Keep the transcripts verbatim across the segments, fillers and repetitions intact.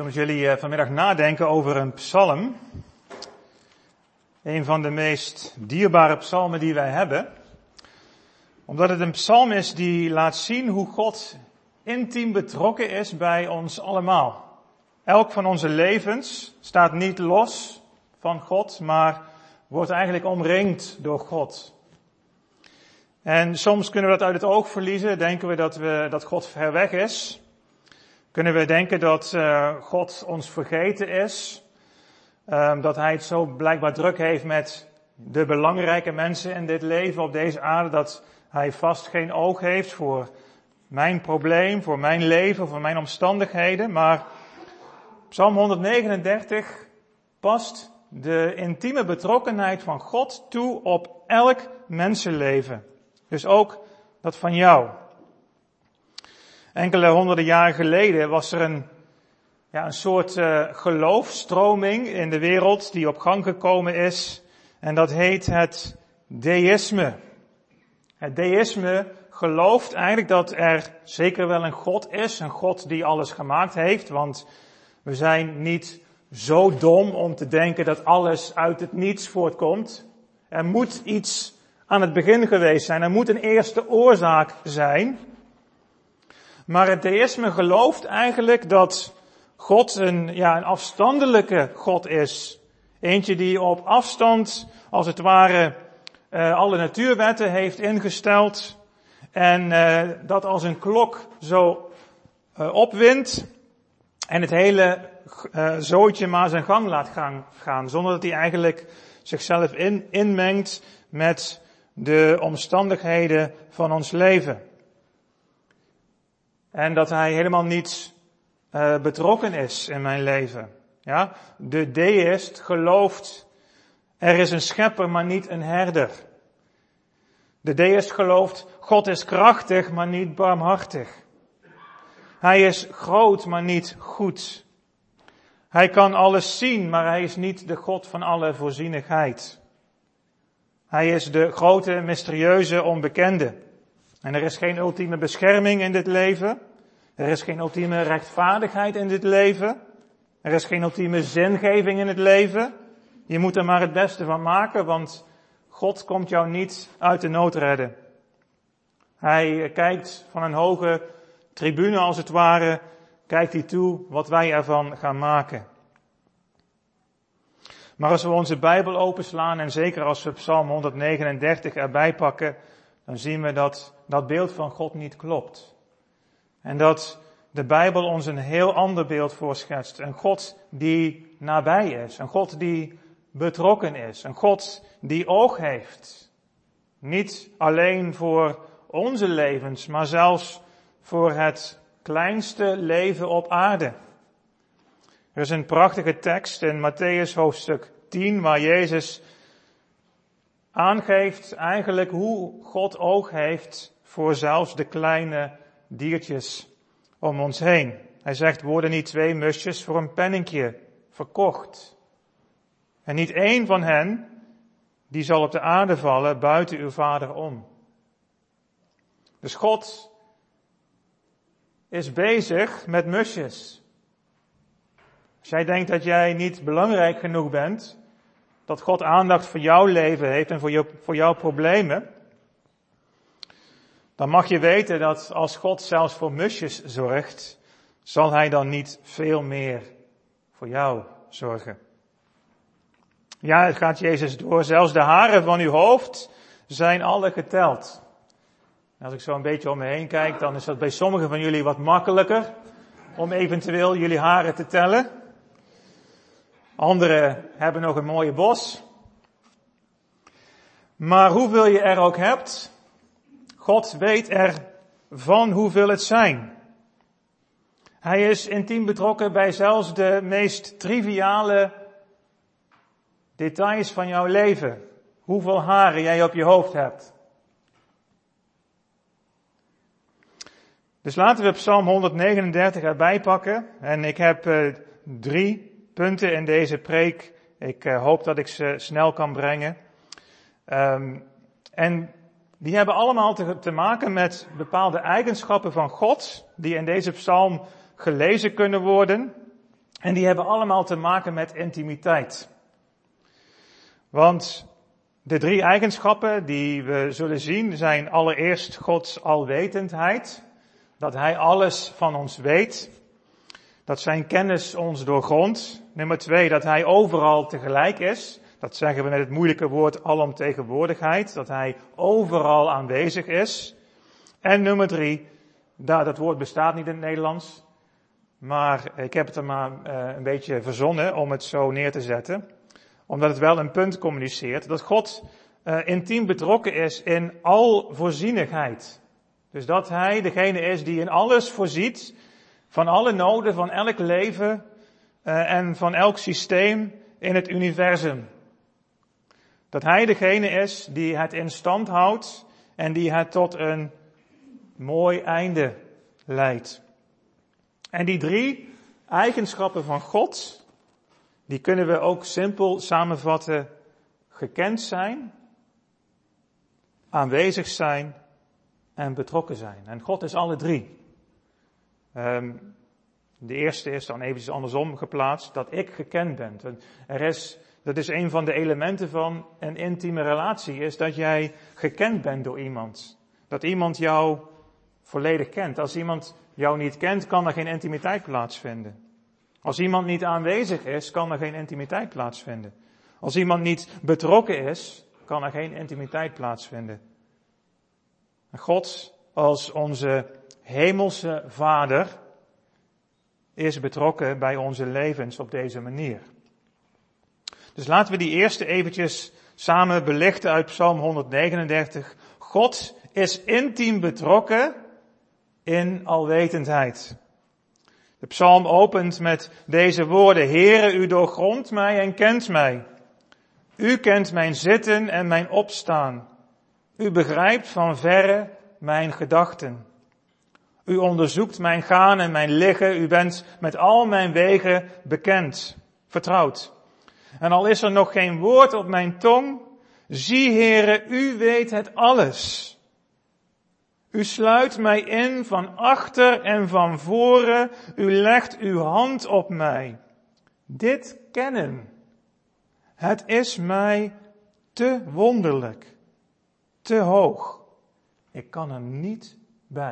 met jullie vanmiddag nadenken over een psalm. Een van de meest dierbare psalmen die wij hebben. Omdat het een psalm is die laat zien hoe God intiem betrokken is bij ons allemaal. Elk van onze levens staat niet los van God, maar wordt eigenlijk omringd door God. En soms kunnen we dat uit het oog verliezen. Denken we dat, we, dat God ver weg is. Kunnen we denken dat uh, God ons vergeten is. Um, dat hij het zo blijkbaar druk heeft met de belangrijke mensen in dit leven op deze aarde. Dat hij vast geen oog heeft voor mijn probleem, voor mijn leven, voor mijn omstandigheden. Maar Psalm honderdnegenendertig past de intieme betrokkenheid van God toe op elk mensenleven. Dus ook dat van jou. Enkele honderden jaren geleden was er een, ja, een soort uh, geloofstroming in de wereld die op gang gekomen is. En dat heet het deïsme. Het deïsme gelooft eigenlijk dat er zeker wel een God is. Een God die alles gemaakt heeft. Want we zijn niet zo dom om te denken dat alles uit het niets voortkomt. Er moet iets aan het begin geweest zijn. Er moet een eerste oorzaak zijn. Maar het deïsme gelooft eigenlijk dat God een, ja, een afstandelijke God is. Eentje die op afstand, als het ware, uh, alle natuurwetten heeft ingesteld. En uh, dat als een klok zo uh, opwindt. En het hele uh, zootje maar zijn gang laat gaan, gaan. Zonder dat hij eigenlijk zichzelf in, inmengt met de omstandigheden van ons leven. En dat hij helemaal niet uh, betrokken is in mijn leven. Ja? De deïst gelooft, er is een schepper, maar niet een herder. De deïst gelooft, God is krachtig, maar niet barmhartig. Hij is groot, maar niet goed. Hij kan alles zien, maar hij is niet de God van alle voorzienigheid. Hij is de grote, mysterieuze, onbekende. En er is geen ultieme bescherming in dit leven. Er is geen ultieme rechtvaardigheid in dit leven. Er is geen ultieme zingeving in het leven. Je moet er maar het beste van maken, want God komt jou niet uit de nood redden. Hij kijkt van een hoge tribune als het ware, kijkt hij toe wat wij ervan gaan maken. Maar als we onze Bijbel openslaan en zeker als we Psalm honderdnegenendertig erbij pakken, dan zien we dat dat beeld van God niet klopt. En dat de Bijbel ons een heel ander beeld voorschetst. Een God die nabij is. Een God die betrokken is. Een God die oog heeft. Niet alleen voor onze levens, maar zelfs voor het kleinste leven op aarde. Er is een prachtige tekst in Mattheüs hoofdstuk tien waar Jezus aangeeft eigenlijk hoe God oog heeft voor zelfs de kleine diertjes om ons heen. Hij zegt, worden niet twee musjes voor een penninkje verkocht? En niet één van hen, die zal op de aarde vallen buiten uw Vader om. Dus God is bezig met musjes. Als jij denkt dat jij niet belangrijk genoeg bent, dat God aandacht voor jouw leven heeft en voor, jou, voor jouw problemen, dan mag je weten dat als God zelfs voor musjes zorgt, zal hij dan niet veel meer voor jou zorgen. Ja, het gaat Jezus door. Zelfs de haren van uw hoofd zijn alle geteld. En als ik zo een beetje om me heen kijk, dan is dat bij sommigen van jullie wat makkelijker om eventueel jullie haren te tellen. Anderen hebben nog een mooie bos. Maar hoeveel je er ook hebt, God weet ervan hoeveel het zijn. Hij is intiem betrokken bij zelfs de meest triviale details van jouw leven. Hoeveel haren jij op je hoofd hebt. Dus laten we Psalm honderdnegenendertig erbij pakken. En ik heb uh, drie punten in deze preek. Ik uh, hoop dat ik ze snel kan brengen. Um, en die hebben allemaal te, te maken met bepaalde eigenschappen van God, die in deze psalm gelezen kunnen worden. En die hebben allemaal te maken met intimiteit. Want de drie eigenschappen die we zullen zien zijn allereerst Gods alwetendheid. Dat Hij alles van ons weet. Dat zijn kennis ons doorgrondt. Nummer twee, dat Hij overal tegelijk is. Dat zeggen we met het moeilijke woord alomtegenwoordigheid. Dat Hij overal aanwezig is. En nummer drie, dat, dat woord bestaat niet in het Nederlands. Maar ik heb het er maar uh, een beetje verzonnen om het zo neer te zetten. Omdat het wel een punt communiceert. Dat God uh, intiem betrokken is in alvoorzienigheid. Dus dat Hij degene is die in alles voorziet. Van alle noden, van elk leven uh, en van elk systeem in het universum. Dat Hij degene is die het in stand houdt en die het tot een mooi einde leidt. En die drie eigenschappen van God, die kunnen we ook simpel samenvatten: gekend zijn, aanwezig zijn en betrokken zijn. En God is alle drie. Um, de eerste is dan eventjes andersom geplaatst, dat ik gekend ben. Er is, dat is een van de elementen van een intieme relatie, is dat jij gekend bent door iemand. Dat iemand jou volledig kent. Als iemand jou niet kent, kan er geen intimiteit plaatsvinden. Als iemand niet aanwezig is, kan er geen intimiteit plaatsvinden. Als iemand niet betrokken is, kan er geen intimiteit plaatsvinden. En God, als onze hemelse Vader, is betrokken bij onze levens op deze manier. Dus laten we die eerste eventjes samen belichten uit Psalm honderdnegenendertig. God is intiem betrokken in alwetendheid. De psalm opent met deze woorden: Heere, u doorgrondt mij en kent mij. U kent mijn zitten en mijn opstaan. U begrijpt van verre mijn gedachten. U onderzoekt mijn gaan en mijn liggen. U bent met al mijn wegen bekend, vertrouwd. En al is er nog geen woord op mijn tong, zie, Heere, u weet het alles. U sluit mij in van achter en van voren. U legt uw hand op mij. Dit kennen, het is mij te wonderlijk, te hoog. Ik kan er niet bij.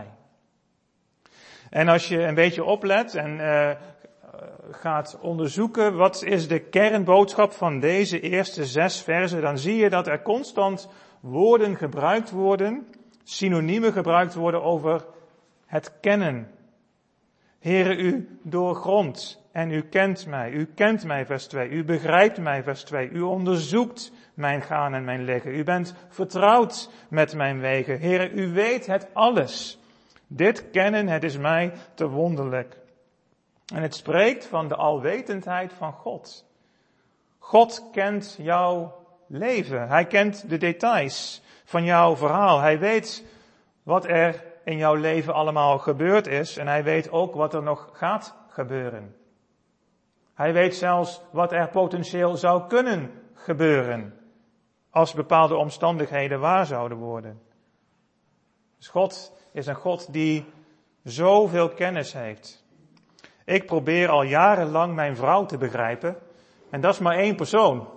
En als je een beetje oplet en uh, gaat onderzoeken wat is de kernboodschap van deze eerste zes versen, dan zie je dat er constant woorden gebruikt worden, synoniemen gebruikt worden over het kennen. Heere, u doorgrondt en u kent mij. U kent mij, vers twee. U begrijpt mij, vers twee. U onderzoekt mijn gaan en mijn liggen. U bent vertrouwd met mijn wegen. Heere, u weet het alles. Dit kennen, het is mij te wonderlijk. En het spreekt van de alwetendheid van God. God kent jouw leven. Hij kent de details van jouw verhaal. Hij weet wat er in jouw leven allemaal gebeurd is. En hij weet ook wat er nog gaat gebeuren. Hij weet zelfs wat er potentieel zou kunnen gebeuren als bepaalde omstandigheden waar zouden worden. Dus God is een God die zoveel kennis heeft. Ik probeer al jarenlang mijn vrouw te begrijpen. En dat is maar één persoon.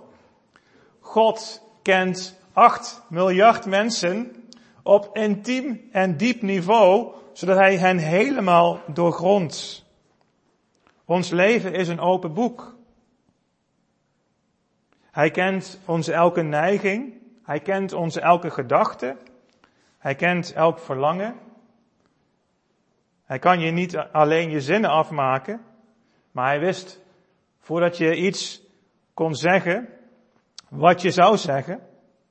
God kent acht miljard mensen op intiem en diep niveau, zodat hij hen helemaal doorgrondt. Ons leven is een open boek. Hij kent onze elke neiging. Hij kent onze elke gedachte. Hij kent elk verlangen. Hij kan je niet alleen je zinnen afmaken, maar hij wist, voordat je iets kon zeggen, wat je zou zeggen.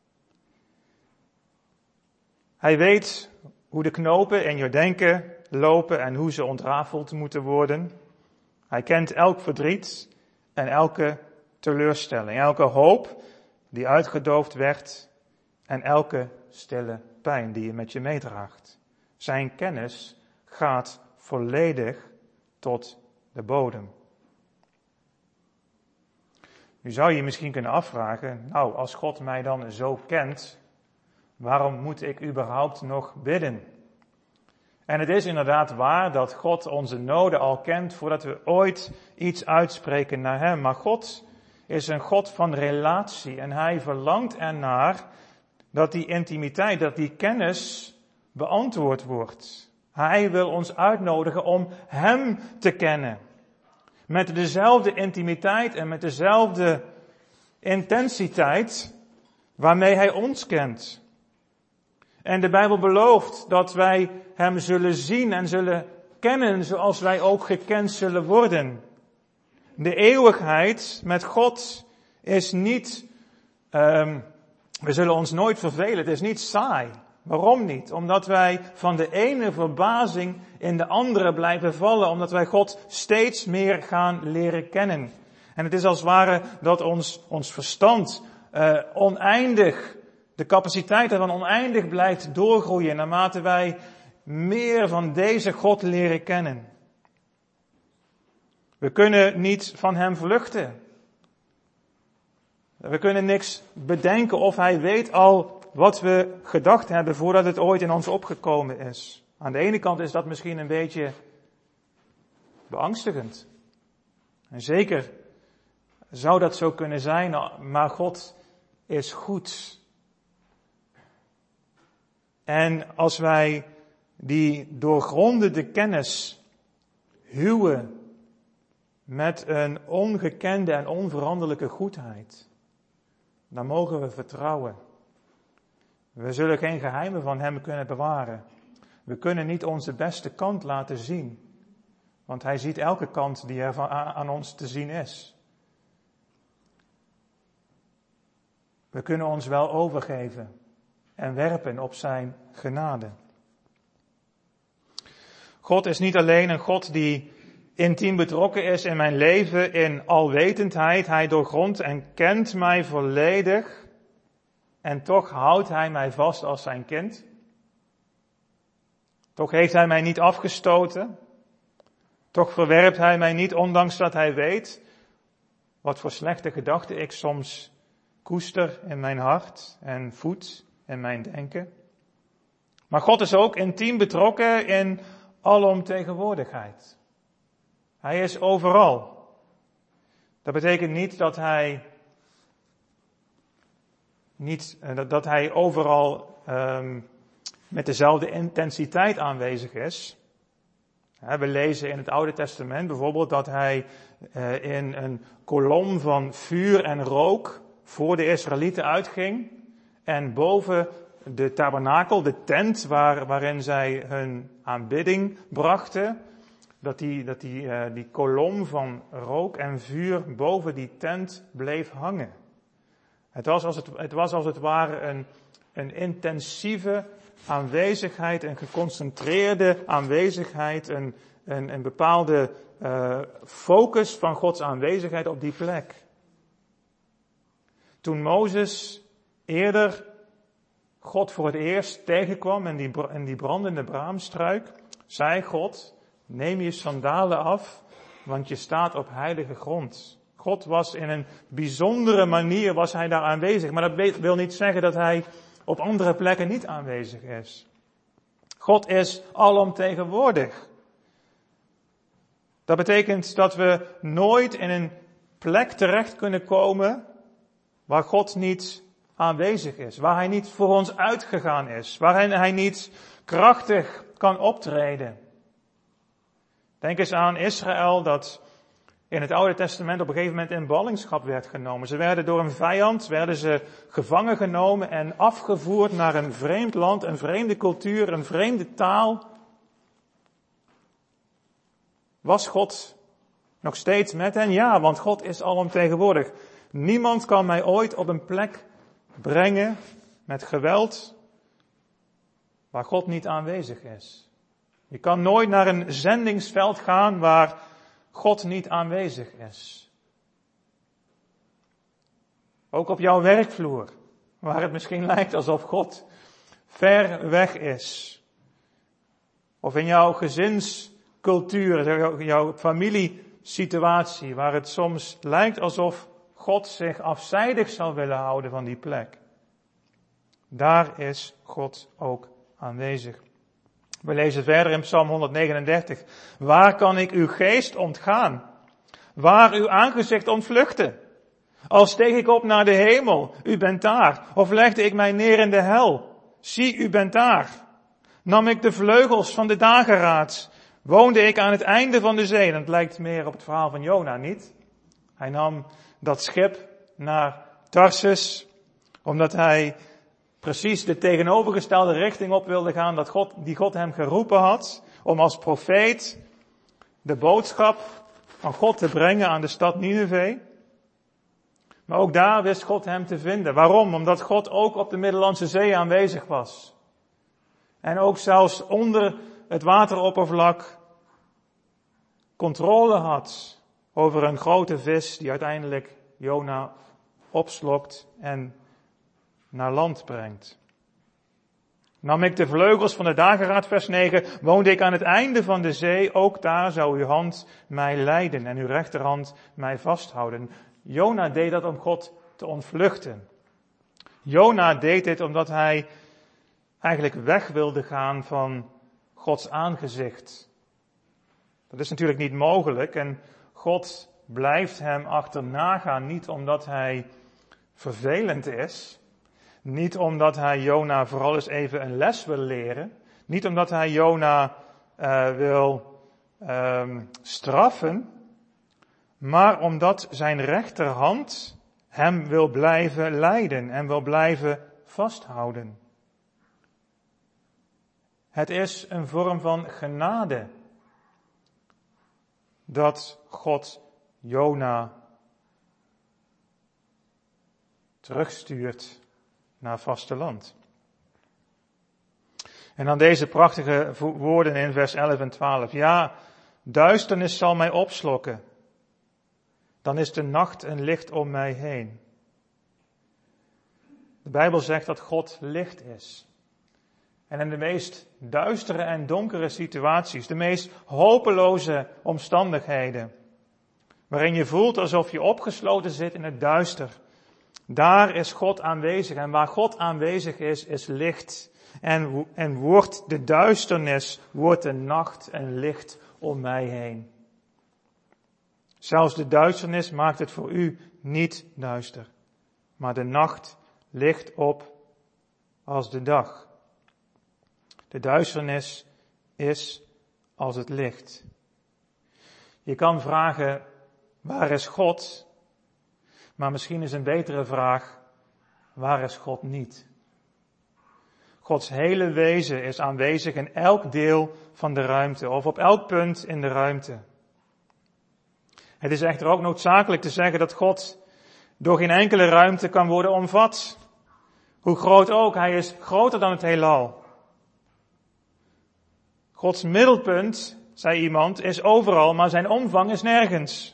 Hij weet hoe de knopen in je denken lopen en hoe ze ontrafeld moeten worden. Hij kent elk verdriet en elke teleurstelling, elke hoop die uitgedoofd werd en elke stille pijn die je met je meedraagt. Zijn kennis gaat volledig tot de bodem. Nu zou je misschien kunnen afvragen, nou, als God mij dan zo kent, waarom moet ik überhaupt nog bidden? En het is inderdaad waar dat God onze noden al kent voordat we ooit iets uitspreken naar hem. Maar God is een God van relatie en hij verlangt ernaar dat die intimiteit, dat die kennis beantwoord wordt. Hij wil ons uitnodigen om hem te kennen. Met dezelfde intimiteit en met dezelfde intensiteit waarmee hij ons kent. En de Bijbel belooft dat wij hem zullen zien en zullen kennen zoals wij ook gekend zullen worden. De eeuwigheid met God is niet, um, we zullen ons nooit vervelen, het is niet saai. Waarom niet? Omdat wij van de ene verbazing in de andere blijven vallen, omdat wij God steeds meer gaan leren kennen. En het is als het ware dat ons, ons verstand uh, oneindig, de capaciteit ervan oneindig blijft doorgroeien naarmate wij meer van deze God leren kennen. We kunnen niet van hem vluchten. We kunnen niks bedenken of hij weet al wat we gedacht hebben voordat het ooit in ons opgekomen is. Aan de ene kant is dat misschien een beetje beangstigend. En zeker zou dat zo kunnen zijn, maar God is goed. En als wij die doorgrondende kennis huwen met een ongekende en onveranderlijke goedheid, dan mogen we vertrouwen. We zullen geen geheimen van hem kunnen bewaren. We kunnen niet onze beste kant laten zien, want hij ziet elke kant die er aan ons te zien is. We kunnen ons wel overgeven en werpen op zijn genade. God is niet alleen een God die intiem betrokken is in mijn leven in alwetendheid. Hij doorgrondt en kent mij volledig. En toch houdt hij mij vast als zijn kind. Toch heeft hij mij niet afgestoten. Toch verwerpt hij mij niet, ondanks dat hij weet wat voor slechte gedachten ik soms koester in mijn hart en voed in mijn denken. Maar God is ook intiem betrokken in alomtegenwoordigheid. Hij is overal. Dat betekent niet dat hij niet dat, dat hij overal um, met dezelfde intensiteit aanwezig is. We lezen in het Oude Testament bijvoorbeeld dat hij uh, in een kolom van vuur en rook voor de Israëlieten uitging en boven de tabernakel, de tent waar, waarin zij hun aanbidding brachten, dat die, dat die, uh, die kolom van rook en vuur boven die tent bleef hangen. Het was als het, het, was als het ware een, een intensieve aanwezigheid, een geconcentreerde aanwezigheid, een, een, een bepaalde uh, focus van Gods aanwezigheid op die plek. Toen Mozes eerder God voor het eerst tegenkwam in die, in die brandende braamstruik, zei God: neem je sandalen af, want je staat op heilige grond. God was in een bijzondere manier was hij daar aanwezig. Maar dat wil niet zeggen dat hij op andere plekken niet aanwezig is. God is alomtegenwoordig. Dat betekent dat we nooit in een plek terecht kunnen komen waar God niet aanwezig is. Waar hij niet voor ons uitgegaan is. Waarin hij niet krachtig kan optreden. Denk eens aan Israël dat in het Oude Testament op een gegeven moment in ballingschap werd genomen. Ze werden door een vijand, werden ze gevangen genomen en afgevoerd naar een vreemd land, een vreemde cultuur, een vreemde taal. Was God nog steeds met hen? Ja, want God is alomtegenwoordig. Niemand kan mij ooit op een plek brengen met geweld waar God niet aanwezig is. Je kan nooit naar een zendingsveld gaan waar God niet aanwezig is. Ook op jouw werkvloer, waar het misschien lijkt alsof God ver weg is. Of in jouw gezinscultuur, jouw familiesituatie, waar het soms lijkt alsof God zich afzijdig zal willen houden van die plek. Daar is God ook aanwezig. We lezen verder in Psalm honderdnegenendertig. Waar kan ik uw geest ontgaan? Waar uw aangezicht ontvluchten? Al steeg ik op naar de hemel, u bent daar. Of legde ik mij neer in de hel, zie, u bent daar. Nam ik de vleugels van de dageraad, woonde ik aan het einde van de zee. En het lijkt meer op het verhaal van Jona, niet? Hij nam dat schip naar Tarsus, omdat hij precies de tegenovergestelde richting op wilde gaan dat God, die God hem geroepen had, om als profeet de boodschap van God te brengen aan de stad Nineve. Maar ook daar wist God hem te vinden. Waarom? Omdat God ook op de Middellandse Zee aanwezig was. En ook zelfs onder het wateroppervlak controle had over een grote vis die uiteindelijk Jona opslokt en naar land brengt. Nam ik de vleugels van de dageraad, vers negen, woonde ik aan het einde van de zee, ook daar zou uw hand mij leiden en uw rechterhand mij vasthouden. Jona deed dat om God te ontvluchten. Jona deed dit omdat hij eigenlijk weg wilde gaan van Gods aangezicht. Dat is natuurlijk niet mogelijk en God blijft hem achterna gaan, niet omdat hij vervelend is, niet omdat hij Jona vooral eens even een les wil leren, niet omdat hij Jona uh, wil um, straffen, maar omdat zijn rechterhand hem wil blijven leiden en wil blijven vasthouden. Het is een vorm van genade dat God Jona terugstuurt naar vasteland. En dan deze prachtige woorden in vers elf en twaalf. Ja, duisternis zal mij opslokken. Dan is de nacht een licht om mij heen. De Bijbel zegt dat God licht is. En in de meest duistere en donkere situaties, de meest hopeloze omstandigheden, waarin je voelt alsof je opgesloten zit in het duister, daar is God aanwezig. En waar God aanwezig is, is licht. En, en wordt de duisternis, wordt de nacht een licht om mij heen. Zelfs de duisternis maakt het voor u niet duister. Maar de nacht licht op als de dag. De duisternis is als het licht. Je kan vragen, waar is God? Maar misschien is een betere vraag, waar is God niet? Gods hele wezen is aanwezig in elk deel van de ruimte, of op elk punt in de ruimte. Het is echter ook noodzakelijk te zeggen dat God door geen enkele ruimte kan worden omvat. Hoe groot ook, hij is groter dan het heelal. Gods middelpunt, zei iemand, is overal, maar zijn omvang is nergens.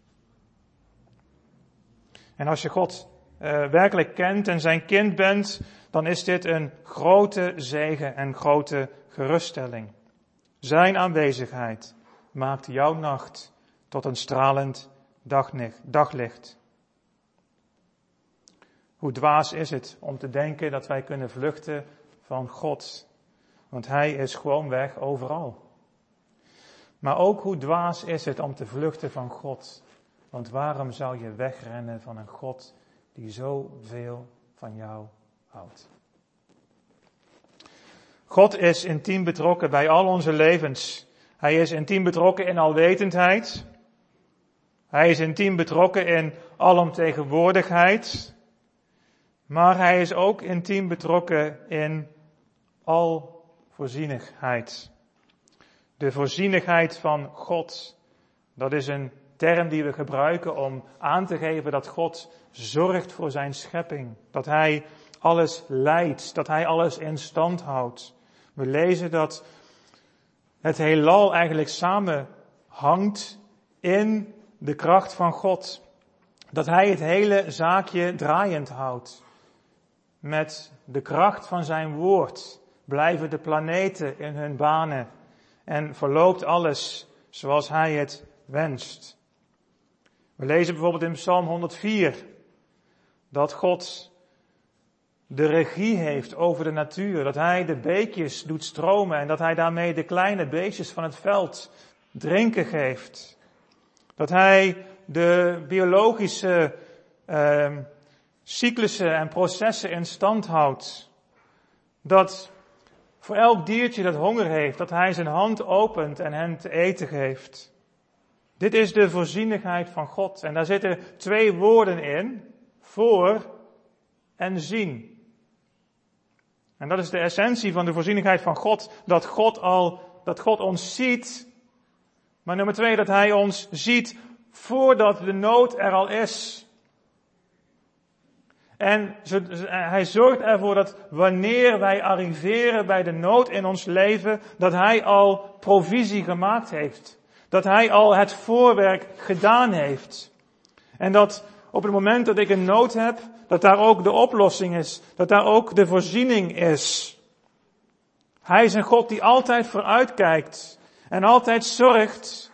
En als je God uh, werkelijk kent en zijn kind bent, dan is dit een grote zegen en grote geruststelling. Zijn aanwezigheid maakt jouw nacht tot een stralend daglicht. Hoe dwaas is het om te denken dat wij kunnen vluchten van God, want hij is gewoonweg overal. Maar ook hoe dwaas is het om te vluchten van God, want waarom zou je wegrennen van een God die zoveel van jou houdt? God is intiem betrokken bij al onze levens. Hij is intiem betrokken in alwetendheid. Hij is intiem betrokken in alomtegenwoordigheid. Maar hij is ook intiem betrokken in alvoorzienigheid. De voorzienigheid van God, dat is een term die we gebruiken om aan te geven dat God zorgt voor zijn schepping. Dat hij alles leidt, dat hij alles in stand houdt. We lezen dat het heelal eigenlijk samenhangt in de kracht van God. Dat hij het hele zaakje draaiend houdt. Met de kracht van zijn woord blijven de planeten in hun banen en verloopt alles zoals hij het wenst. We lezen bijvoorbeeld in Psalm honderdvier dat God de regie heeft over de natuur. Dat hij de beekjes doet stromen en dat hij daarmee de kleine beestjes van het veld drinken geeft. Dat hij de biologische uh, cyclussen en processen in stand houdt. Dat voor elk diertje dat honger heeft, dat hij zijn hand opent en hen te eten geeft. Dit is de voorzienigheid van God. En daar zitten twee woorden in. Voor en zien. En dat is de essentie van de voorzienigheid van God. Dat God al, dat God ons ziet. Maar nummer twee, dat hij ons ziet voordat de nood er al is. En hij zorgt ervoor dat wanneer wij arriveren bij de nood in ons leven, dat hij al provisie gemaakt heeft. Dat hij al het voorwerk gedaan heeft. En dat op het moment dat ik een nood heb, dat daar ook de oplossing is. Dat daar ook de voorziening is. Hij is een God die altijd vooruitkijkt. En altijd zorgt.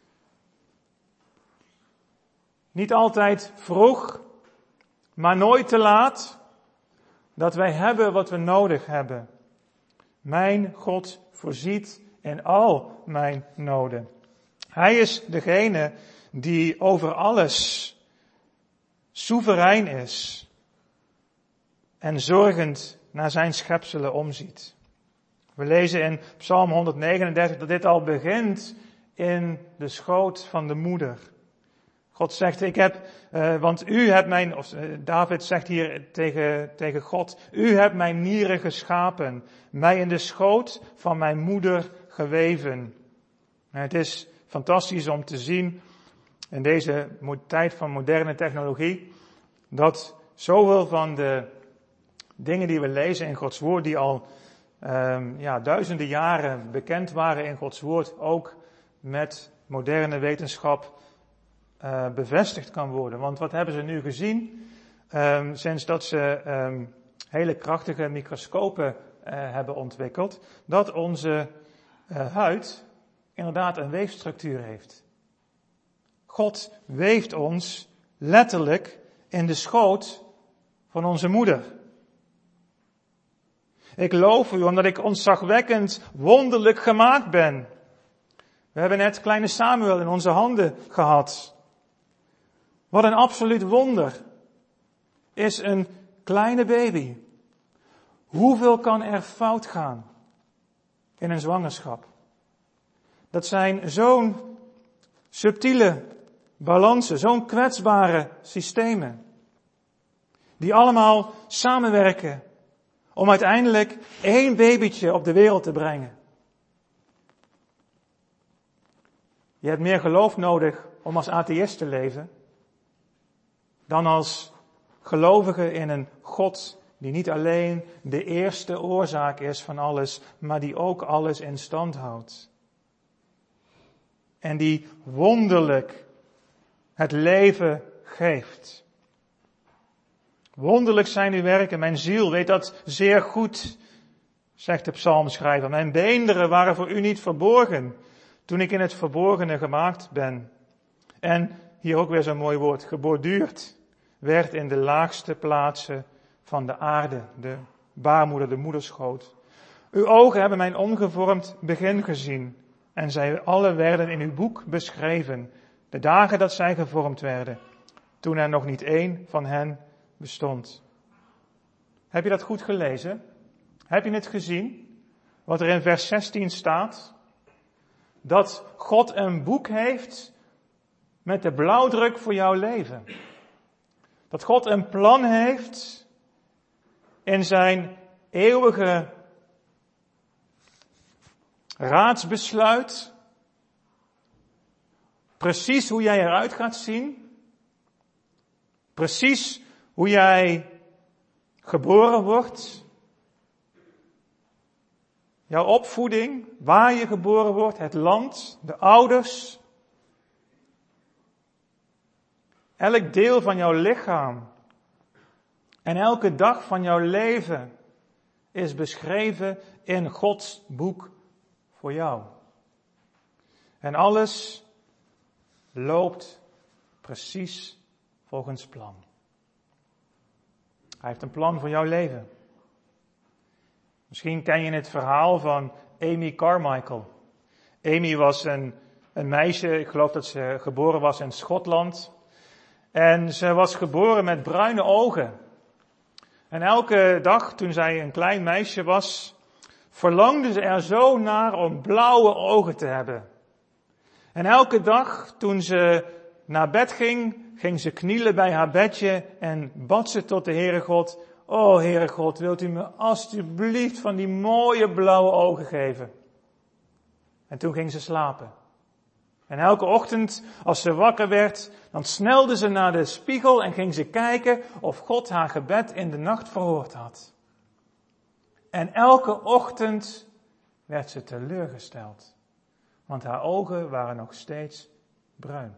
Niet altijd vroeg, maar nooit te laat. Dat wij hebben wat we nodig hebben. Mijn God voorziet in al mijn noden. Hij is degene die over alles soeverein is en zorgend naar zijn schepselen omziet. We lezen in Psalm honderdnegenendertig dat dit al begint in de schoot van de moeder. God zegt, ik heb, uh, want u hebt mijn, of uh, David zegt hier tegen, tegen God, u hebt mijn nieren geschapen, mij in de schoot van mijn moeder geweven. En het is fantastisch om te zien in deze tijd van moderne technologie, dat zoveel van de dingen die we lezen in Gods woord, die al um, ja, duizenden jaren bekend waren in Gods woord, ook met moderne wetenschap uh, bevestigd kan worden. Want wat hebben ze nu gezien? Um, sinds dat ze um, hele krachtige microscopen uh, hebben ontwikkeld, dat onze uh, huid inderdaad een weefstructuur heeft. God weeft ons letterlijk in de schoot van onze moeder. Ik loof u omdat ik ontzagwekkend wonderlijk gemaakt ben. We hebben net kleine Samuel in onze handen gehad. Wat een absoluut wonder is een kleine baby. Hoeveel kan er fout gaan in een zwangerschap? Dat zijn zo'n subtiele balansen, zo'n kwetsbare systemen. Die allemaal samenwerken om uiteindelijk één babytje op de wereld te brengen. Je hebt meer geloof nodig om als atheïst te leven dan als gelovige in een God die niet alleen de eerste oorzaak is van alles, maar die ook alles in stand houdt. En die wonderlijk het leven geeft. Wonderlijk zijn uw werken, mijn ziel weet dat zeer goed, zegt de psalmschrijver. Mijn beenderen waren voor u niet verborgen, toen ik in het verborgene gemaakt ben. En, hier ook weer zo'n mooi woord, geborduurd werd in de laagste plaatsen van de aarde, de baarmoeder, de moederschoot. Uw ogen hebben mijn ongevormd begin gezien, en zij alle werden in uw boek beschreven, de dagen dat zij gevormd werden, toen er nog niet één van hen bestond. Heb je dat goed gelezen? Heb je het gezien? Wat er in vers zestien staat? Dat God een boek heeft met de blauwdruk voor jouw leven. Dat God een plan heeft in zijn eeuwige raadsbesluit. Precies hoe jij eruit gaat zien. Precies hoe jij geboren wordt. Jouw opvoeding, waar je geboren wordt, het land, de ouders. Elk deel van jouw lichaam en elke dag van jouw leven is beschreven in Gods boek voor jou. En alles loopt precies volgens plan. Hij heeft een plan voor jouw leven. Misschien ken je het verhaal van Amy Carmichael. Amy was een, een meisje, ik geloof dat ze geboren was in Schotland. En ze was geboren met bruine ogen. En elke dag toen zij een klein meisje was, verlangde ze er zo naar om blauwe ogen te hebben. En elke dag toen ze naar bed ging, ging ze knielen bij haar bedje en bad ze tot de Heere God. O Heere God, wilt u me alstublieft van die mooie blauwe ogen geven? En toen ging ze slapen. En elke ochtend als ze wakker werd, dan snelde ze naar de spiegel en ging ze kijken of God haar gebed in de nacht verhoord had. En elke ochtend werd ze teleurgesteld, want haar ogen waren nog steeds bruin.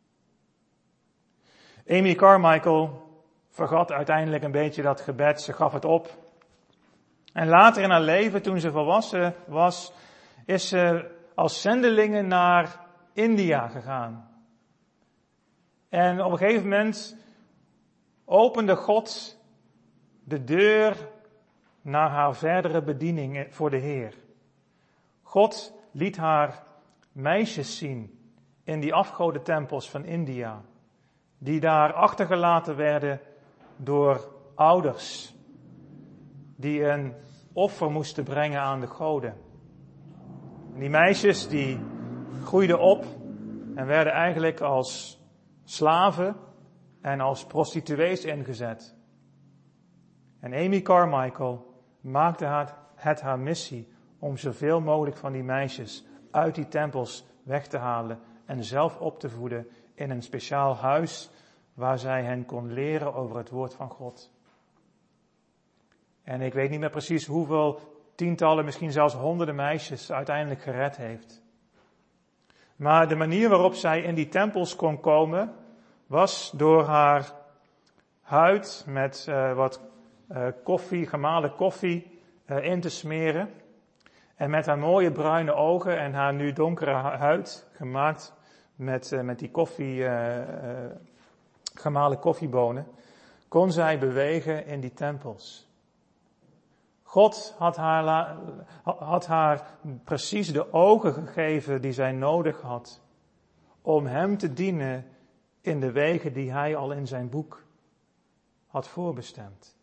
Amy Carmichael vergat uiteindelijk een beetje dat gebed, ze gaf het op. En later in haar leven, toen ze volwassen was, is ze als zendelinge naar India gegaan. En op een gegeven moment opende God de deur naar haar verdere bediening voor de Heer. God liet haar meisjes zien in die afgodentempels van India, die daar achtergelaten werden door ouders, die een offer moesten brengen aan de goden. En die meisjes die groeiden op en werden eigenlijk als slaven en als prostituees ingezet. En Amy Carmichael maakte het, het haar missie om zoveel mogelijk van die meisjes uit die tempels weg te halen en zelf op te voeden in een speciaal huis waar zij hen kon leren over het woord van God. En ik weet niet meer precies hoeveel tientallen, misschien zelfs honderden meisjes uiteindelijk gered heeft. Maar de manier waarop zij in die tempels kon komen, was door haar huid met uh, wat uh, koffie, gemalen koffie, uh, in te smeren. En met haar mooie bruine ogen en haar nu donkere huid, gemaakt met, uh, met die koffie, uh, uh, gemalen koffiebonen, kon zij bewegen in die tempels. God had haar, had haar precies de ogen gegeven die zij nodig had om hem te dienen in de wegen die hij al in zijn boek had voorbestemd.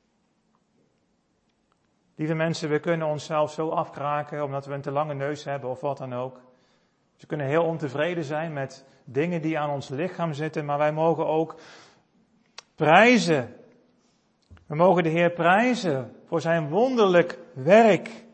Lieve mensen, we kunnen onszelf zo afkraken omdat we een te lange neus hebben of wat dan ook. We kunnen heel ontevreden zijn met dingen die aan ons lichaam zitten, maar wij mogen ook prijzen. We mogen de Heer prijzen voor zijn wonderlijk werk.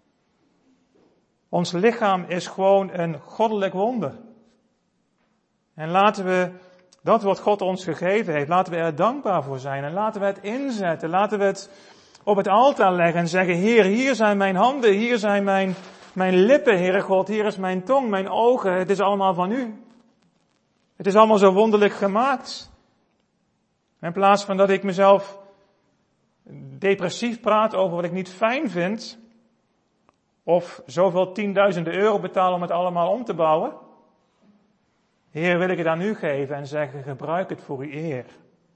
Ons lichaam is gewoon een goddelijk wonder. En laten we dat wat God ons gegeven heeft, laten we er dankbaar voor zijn. En laten we het inzetten, laten we het op het altaar leggen en zeggen, Heer, hier zijn mijn handen, hier zijn mijn, mijn lippen, Heere God, hier is mijn tong, mijn ogen, het is allemaal van u. Het is allemaal zo wonderlijk gemaakt. In plaats van dat ik mezelf depressief praat over wat ik niet fijn vind, of zoveel tienduizenden euro betaal om het allemaal om te bouwen. Heer, wil ik het aan u geven en zeggen, gebruik het voor uw eer.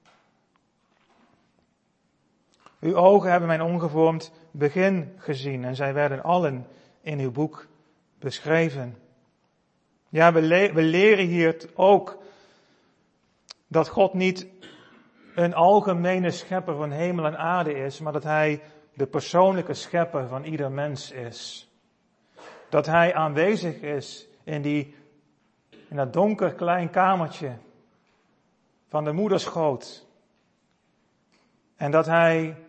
Uw ogen hebben mijn ongevormd begin gezien en zij werden allen in uw boek beschreven. Ja, we, le- we leren hier ook dat God niet een algemene schepper van hemel en aarde is, maar dat hij de persoonlijke schepper van ieder mens is. Dat hij aanwezig is in die, in dat donker klein kamertje van de moederschoot. En dat hij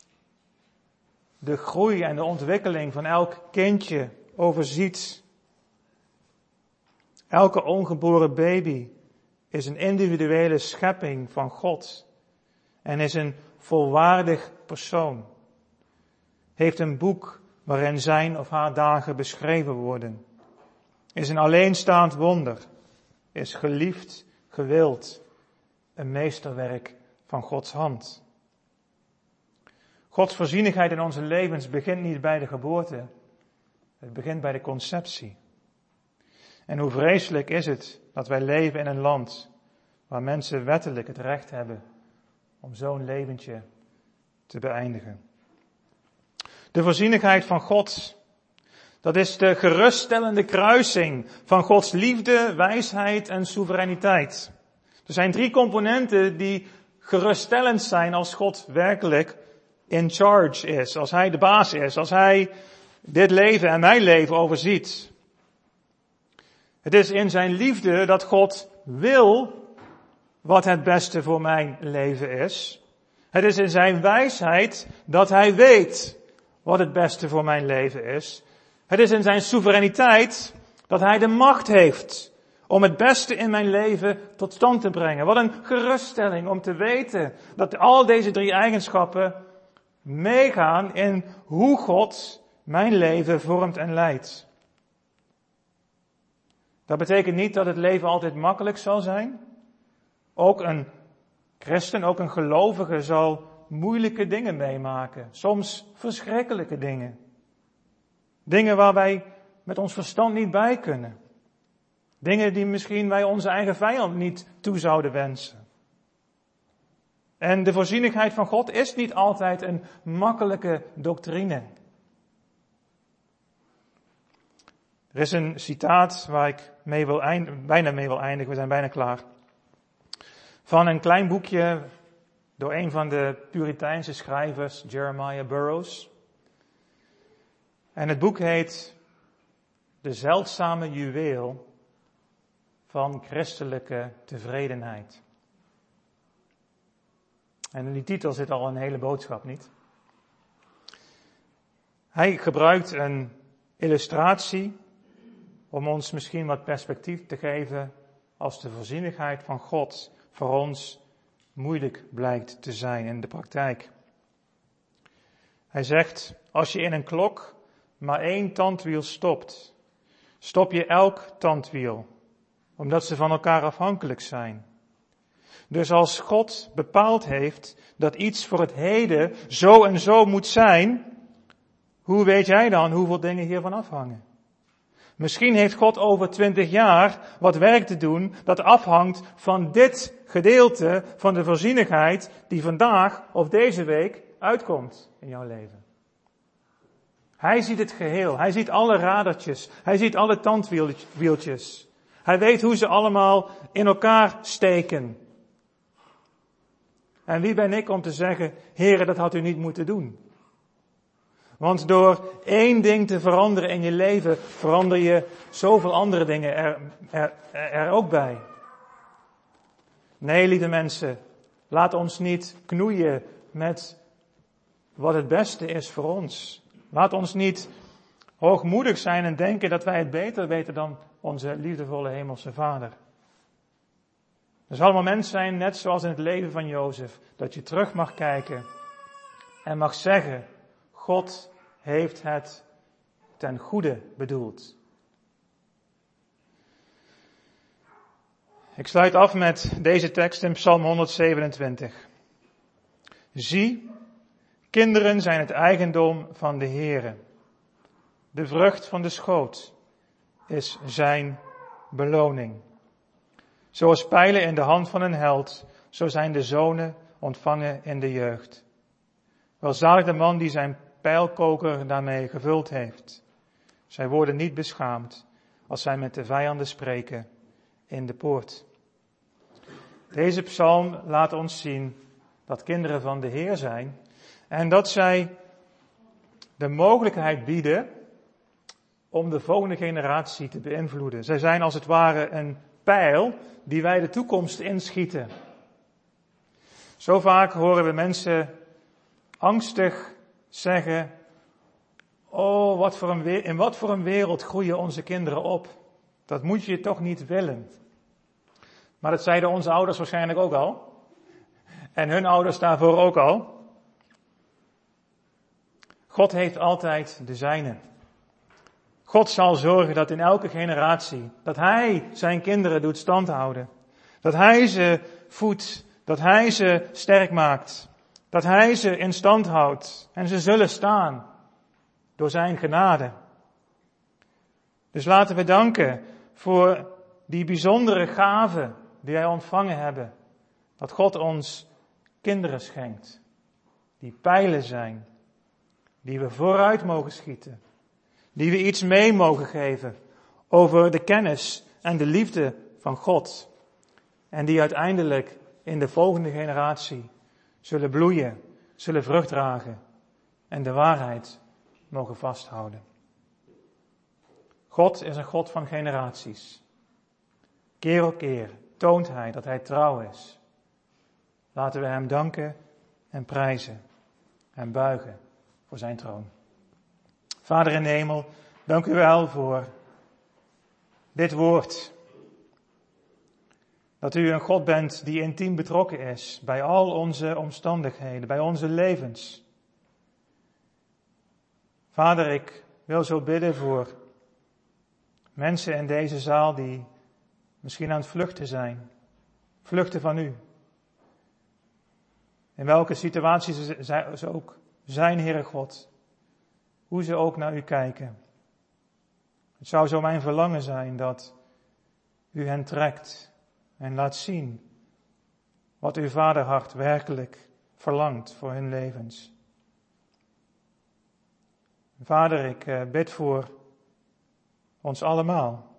de groei en de ontwikkeling van elk kindje overziet. Elke ongeboren baby is een individuele schepping van God. En is een volwaardig persoon. Heeft een boek waarin zijn of haar dagen beschreven worden. Is een alleenstaand wonder. Is geliefd, gewild. Een meesterwerk van Gods hand. Gods voorzienigheid in onze levens begint niet bij de geboorte. Het begint bij de conceptie. En hoe vreselijk is het dat wij leven in een land waar mensen wettelijk het recht hebben om zo'n leventje te beëindigen. De voorzienigheid van God, dat is de geruststellende kruising van Gods liefde, wijsheid en soevereiniteit. Er zijn drie componenten die geruststellend zijn als God werkelijk in charge is, als Hij de baas is, als Hij dit leven en mijn leven overziet. Het is in zijn liefde dat God wil wat het beste voor mijn leven is. Het is in zijn wijsheid dat Hij weet wat het beste voor mijn leven is. Het is in zijn soevereiniteit dat Hij de macht heeft om het beste in mijn leven tot stand te brengen. Wat een geruststelling om te weten dat al deze drie eigenschappen meegaan in hoe God mijn leven vormt en leidt. Dat betekent niet dat het leven altijd makkelijk zal zijn. Ook een christen, ook een gelovige zal moeilijke dingen meemaken. Soms verschrikkelijke dingen. Dingen waar wij met ons verstand niet bij kunnen. Dingen die misschien wij onze eigen vijand niet toe zouden wensen. En de voorzienigheid van God is niet altijd een makkelijke doctrine. Er is een citaat waar ik mee wil eind, bijna mee wil eindigen, we zijn bijna klaar. Van een klein boekje door een van de Puriteinse schrijvers, Jeremiah Burroughs. En het boek heet De zeldzame juweel van christelijke tevredenheid. En in die titel zit al een hele boodschap, niet? Hij gebruikt een illustratie om ons misschien wat perspectief te geven als de voorzienigheid van God voor ons moeilijk blijkt te zijn in de praktijk. Hij zegt, als je in een klok maar één tandwiel stopt, stop je elk tandwiel, omdat ze van elkaar afhankelijk zijn. Dus als God bepaald heeft dat iets voor het heden zo en zo moet zijn, hoe weet jij dan hoeveel dingen hiervan afhangen? Misschien heeft God over twintig jaar wat werk te doen dat afhangt van dit gedeelte van de voorzienigheid die vandaag of deze week uitkomt in jouw leven. Hij ziet het geheel, hij ziet alle radertjes, hij ziet alle tandwieltjes. Hij weet hoe ze allemaal in elkaar steken. En wie ben ik om te zeggen, Heere, dat had u niet moeten doen. Want door één ding te veranderen in je leven, verander je zoveel andere dingen er, er, er ook bij. Nee, lieve mensen, laat ons niet knoeien met wat het beste is voor ons. Laat ons niet hoogmoedig zijn en denken dat wij het beter weten dan onze liefdevolle hemelse Vader. Er zal een moment zijn, net zoals in het leven van Jozef, dat je terug mag kijken en mag zeggen, God heeft het ten goede bedoeld. Ik sluit af met deze tekst in Psalm honderdzevenentwintig. Zie, kinderen zijn het eigendom van de Heere. De vrucht van de schoot is zijn beloning. Zoals pijlen in de hand van een held, zo zijn de zonen ontvangen in de jeugd. Welzalig de man die zijn pijlkoker daarmee gevuld heeft. Zij worden niet beschaamd als zij met de vijanden spreken in de poort. Deze psalm laat ons zien dat kinderen van de Heer zijn en dat zij de mogelijkheid bieden om de volgende generatie te beïnvloeden. Zij zijn als het ware een pijl die wij de toekomst inschieten. Zo vaak horen we mensen angstig zeggen, oh, wat voor een, in wat voor een wereld groeien onze kinderen op? Dat moet je toch niet willen. Maar dat zeiden onze ouders waarschijnlijk ook al. En hun ouders daarvoor ook al. God heeft altijd de zijne. God zal zorgen dat in elke generatie, dat Hij zijn kinderen doet standhouden. Dat Hij ze voedt, dat Hij ze sterk maakt. Dat Hij ze in stand houdt. En ze zullen staan door zijn genade. Dus laten we danken voor die bijzondere gave die wij ontvangen hebben. Dat God ons kinderen schenkt. die pijlen zijn, die we vooruit mogen schieten, die we iets mee mogen geven over de kennis en de liefde van God en die uiteindelijk in de volgende generatie zullen bloeien, zullen vrucht dragen en de waarheid mogen vasthouden. God is een God van generaties. Keer op keer toont Hij dat Hij trouw is. Laten we Hem danken en prijzen en buigen voor Zijn troon. Vader in de hemel, dank u wel voor dit woord. Dat u een God bent die intiem betrokken is bij al onze omstandigheden, bij onze levens. Vader, ik wil zo bidden voor mensen in deze zaal die misschien aan het vluchten zijn. Vluchten van u. In welke situaties ze ook zijn, Heere God. Hoe ze ook naar u kijken. Het zou zo mijn verlangen zijn dat u hen trekt en laat zien wat uw vaderhart werkelijk verlangt voor hun levens. Vader, ik bid voor ons allemaal.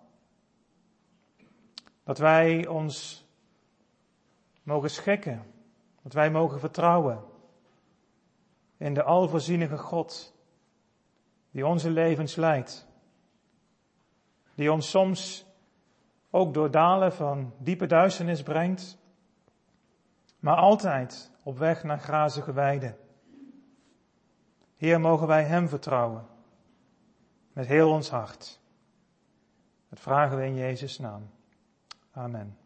Dat wij ons mogen schikken. Dat wij mogen vertrouwen in de alvoorzienige God die onze levens leidt. Die ons soms ook door dalen van diepe duisternis brengt, maar altijd op weg naar grazige weiden. Heer, mogen wij Hem vertrouwen met heel ons hart. Dat vragen we in Jezus' naam. Amen.